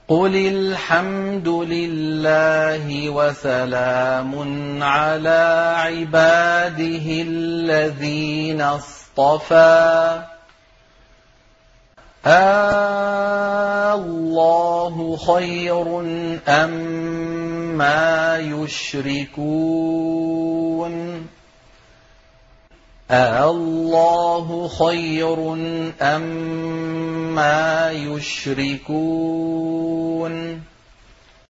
قُلِ الْحَمْدُ لِلَّهِ وَسَلَامٌ عَلَىٰ عِبَادِهِ الَّذِينَ اصْطَفَىٰ اللَّهُ خَيْرٌ أَمَّا يُشْرِكُونَ اللَّهُ خَيْرٌ أَمَّا يُشْرِكُونَ